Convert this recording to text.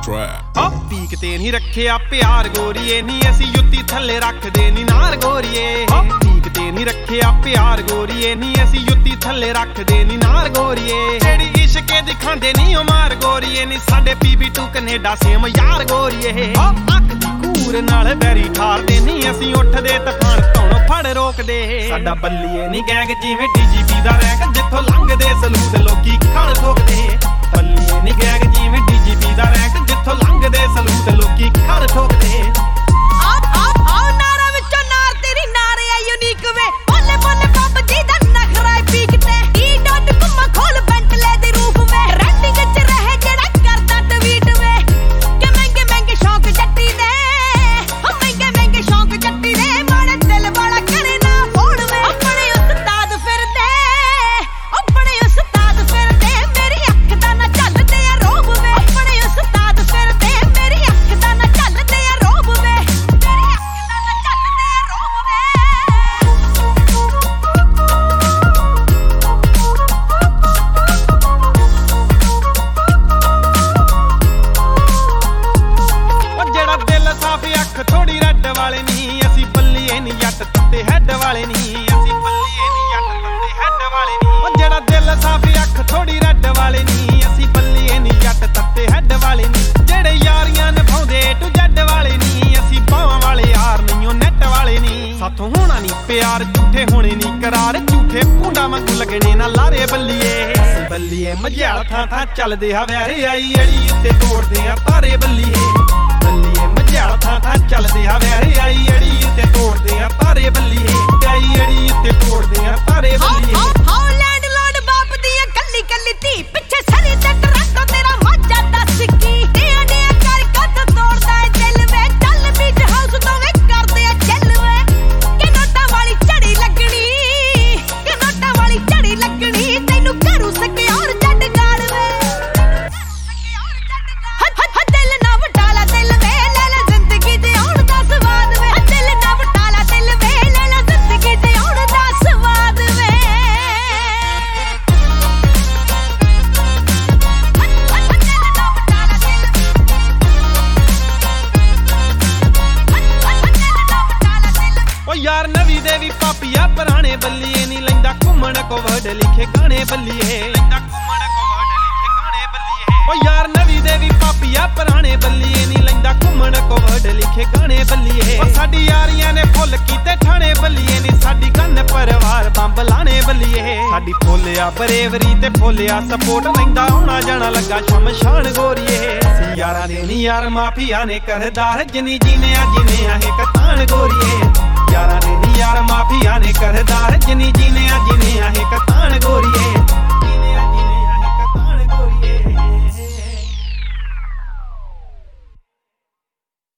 trap peak ਤੇ ਨਹੀਂ ਰੱਖਿਆ ਪਿਆਰ ਗੋਰੀਏ ਨੀ ਅਸੀਂ ਜੁੱਤੀ ਥੱਲੇ ਰੱਖਦੇ ਨੀ ਨਾਰ ਗੋਰੀਏ ਪੀਕ ਤੇ ਨਹੀਂ ਰੱਖਿਆ ਪਿਆਰ ਗੋਰੀਏ ਨੀ ਅਸੀਂ ਜੁੱਤੀ ਥੱਲੇ ਰੱਖਦੇ ਨੀ ਨਾਰ ਗੋਰੀਏ ਜਿਹੜੀ ਇਸ਼ਕੇ ਦਿਖਾਂਦੇ ਨੀ ਉਹ ਮਾਰ ਗੋਰੀਏ ਨੀ ਸਾਡੇ PB2 ਕੈਨੇਡਾ ਸੇਮ ਯਾਰ ਗੋਰੀਏ ਅੱਖ ਦੀ ਕੂਰ ਨਾਲ ਬੈਰੀ ਠਾਰਦੇ ਨੀ ਅਸੀਂ ਉੱਠਦੇ ਤੂਫਾਨ ਧੌਣੋਂ ਫੜ ਰੋਕਦੇ ਸਾਡਾ ਬੱਲੀਏ ਨੀ ਗੈਂਗ ਜਿਵੇਂ DGP ਦਾ ਰੈਂਕ ਜਿੱਥੋਂ ਲੰਘਦੇ ਸਲੂਟ ਲੋਕੀ ਖੜ ਠੋਕਦੇ ਬੱਲੀਏ ਨੀ ਗੈਂਗ ਜਿਵੇਂ DGP ਦਾ ਰੈਂਕ ਜਿੱਥੋਂ ਲੰਘਦੇ ਸਲੂਟ ਲੋਕੀ ਖੜ ਠੋਕਦੇ ਆਓ ਨਾਰਾ ਵਿੱਚੋਂ ਨਾਰ ਤੇਰੀ ਨਾਰੇ ਆ ਯੂਨੀਕ ਵੇ ਬੋਲੇ ਬੋਲੇ ਬੱਬ ਜੀ ਦਾ ਨਖਰਾ ਪੀਕ ਤੇ E.com ਖੋਲ ਬੈਂਟਲੇ ਦੀ ਰੂਫ ਵੇ ਰੈਂਡਿੰਗ ਚ ਰਹੇ ਜਿਹੜਾ ਕਰਦਾ ਟਵੀਟ ਵੇ ਕਿ ਮਹਿੰਗੇ ਮਹਿੰਗੇ ਸ਼ੌਂਕ ਜੱਟੀ ਦੇ ਮਹਿੰਗੇ ਮਹਿੰਗੇ ਸ਼ੌਂਕ ਜੱਟੀ ਦੇ ਮਾੜੇ ਦਿਲ ਵਾਲਾ ਕਰੇ ਨਾ ਹੋਣ ਵੇ ਆਪਣੇ ਉਸਤਾਦ ਫਿਰਦੇ ਮੇਰੀ ਅੱਖ ਦਾ ਨਾ ਚੱਲਦੇ ਆ ਰੋਬ ਵੇ ਆਪਣੇ ਉਸਤਾਦ ਫਿਰਦੇ ਮੇਰੀ ਅੱਖ ਦਾ ਨਾ ਚੱਲਦੇ ਆ ਰੋਬ ਵੇ ਮੇਰੀ ਅੱਖ ਦਾ ਨਾ ਚੱਲਦੇ ਆ ਰੋਬ ਵੇ ਉਹ ਜਿਹੜਾ ਦਿਲ ਸਾਫ ਅੱਖ ਥੋੜੀ ਰੈੱਡ ਵਾਲੇ ਨਹੀਂ ਅਸੀਂ ਬੱਲੀਏ ਨੀ ਜੱਟ ਤੱਤੇ ਹੈਡ ਵਾਲੇ ਨਹੀਂ ਅਸੀਂ ਬੱਲੀਏ ਨੀ ਜੱਟ ਤੱਤੇ ਹੈਡ ਵਾਲੇ ਨਹੀਂ ਉਹ ਜਿਹੜਾ ਦਿਲ ਸਾਫ ਅੱਖ ਥੋੜੀ ਰੈੱਡ ਵਾਲੇ ਨਹੀਂ ਅਸੀਂ ਬੱਲੀਏ ਨੀ ਜੱਟ ਤੱਤੇ ਹੈਡ ਵਾਲੇ ਨਹੀਂ ਜਿਹੜੇ ਯਾਰੀਆਂ ਨਿਭਾਉਂਦੇ ਟੂ ਜੱਡ ਵਾਲੇ ਨਹੀਂ ਅਸੀਂ ਬਾਹਾਂ ਵਾਲੇ ਯਾਰ ਨਹੀਂ ਉਹ ਨੈਟ ਵਾਲੇ ਨਹੀਂ ਸਾਥੋਂ ਹੋਣਾ ਨਹੀਂ ਪਿਆਰ ਝੂਠੇ ਹੋਣੇ ਨਹੀਂ ਕਰਾਰ ਝੂਠੇ ਭੁੰਡਾ ਵਾਂਗੂ ਲੱਗਣੇ ਨਾ ਲਾਰੇ ਬੱਲੀਏ ਅਸੀਂ ਬੱਲੀਏ ਮਝਿਆਲ ਥਾਂ ਥਾਂ ਚੱਲਦੇ ਆ ਵੈਰੇ ਆਈ ਅੜੀ ਉੱਤੇ ਤੋੜਦੇ ਆ ਤਾਰੇ ਬੱਲੀਏ ਬੱਲੀਏ ਮਝਿਆਲ ਥਾਂ ਥਾਂ ਚੱਲਦੇ ਆ ਵੈਰੇ ਆਈ ਅੜੀ ਉੱਤੇ ਤੋੜਦੇ ਆ ਤਾਰੇ ਬੱਲੀਏ ਆਈ ਅੜੀ ਉੱਤੇ ਤੋੜਦੇ ਆ ਤਾਰੇ ਬੱਲੀਏ ਲੈਂਡ ਲੋਡ ਬਾਪ ਦੀ ਕੱਲੀ ਕੱਲੀ ਧੀ ਪਿੱਛੇ ਸਰੀ ਤੇ ਟਰੱਕ ਤੇਰਾ ਮਾਝਾ ਦੱਸ ਕੀ ਡਿਆ ਕਰ ਕੱਦ ਤੋੜਦਾ ਏ ਦਿਲ ਵੇ ਚੱਲ ਬੀਚ ਹਾਊਸ ਤੋਂ ਵੇ ਕਰਦੇ ਆ ਚੱਲ ਵੇ ਕਿ ਨੋਟਾਂ ਵਾਲੀ ਝੜੀ ਲੱਗਣੀ ਤੈਨੂੰ ਕਰੂ ਸਕੇ ਔਰ ਜੱਟ ਗਾੜ ਵੇ ਦਿਲ ਨਾ ਵਟਾਲਾ ਦਿਲ ਵੇ ਲੈ ਲੈ ਜ਼ਿੰਦਗੀ ਜਿਉਣ ਦਾ ਸਵਾਦ ਵੇ ਦਿਲ ਨਾ ਵਟਾਲਾ ਦਿਲ ਵੇ ਲੈ ਲੈ ਜ਼ਿੰਦਗੀ ਜਿਉਣ ਦਾ ਸਵਾਦ ਵੇ ਓ ਯਾਰ ਨਵੀਂ ਦੇ ਵੀ ਪਾਪੀਆ ਪੁਰਾਣੇ ਬੱਲੀਏ ਨੀ ਲੈਂਦਾ ਘੁੰਮਣ ਕੋ ਵਰਡ ਲਿਖੇ ਗਾਣੇ ਬੱਲੀਏ ਲੈਂਦਾ ਘੁੰਮਣ ਕੋ ਵਰਡ ਲਿਖੇ ਗਾਣੇ ਬੱਲੀਏ ਓ ਯਾਰ ਨਵੀਂ ਦੇ ਵੀ ਪਾਪੀਆ ਪੁਰਾਣੇ ਬੱਲੀਏ ਨੀ ਲੈਂਦਾ ਘੁੰਮਣ ਕੋ ਵਰਡ ਲਿਖੇ ਗਾਣੇ ਬੱਲੀਏ ਓ ਸਾਡੀ ਯਾਰੀਆਂ ਨੇ ਫੁੱਲ ਕੀਤੇ ਠਾਣੇ ਬੱਲੀਏ ਨੀ ਸਾਡੀ ਗੰਨ ਪਰਿਵਾਰ ਬੰਬ ਲਾਣੇ ਬੱਲੀਏ ਸਾਡੀ ਫੁੱਲਿਆ ਬਰੇਵਰੀ ਤੇ ਫੁੱਲਿਆ ਸਪੋਰਟ ਲੈਂਦਾ ਹੋਣਾ ਜਾਣਾ ਲੱਗਾ ਸ਼ਮਸ਼ਾਨ ਗੋਰੀਏ ਅਸੀਂ ਯਾਰਾਂ ਦੇ ਨੀ ਯਾਰ ਮਾਫੀਆ ਨੇ ਕਰਦਾਰ ਜਿਨੀ ਜੀਨੇ ਆ ਇਹ ਕਤਾਨ ਗੋਰੀਏ ਯਾਰਾਂ ਦੇ ਨੀ ਯਾਰ ਮਾਫੀਆ ਨੇ ਕਰਦਾਰ ਜਿਨੀ ਜੀਨੇ ਆ ਇਹ ਕਤਾਨ ਗੋਰੀਏ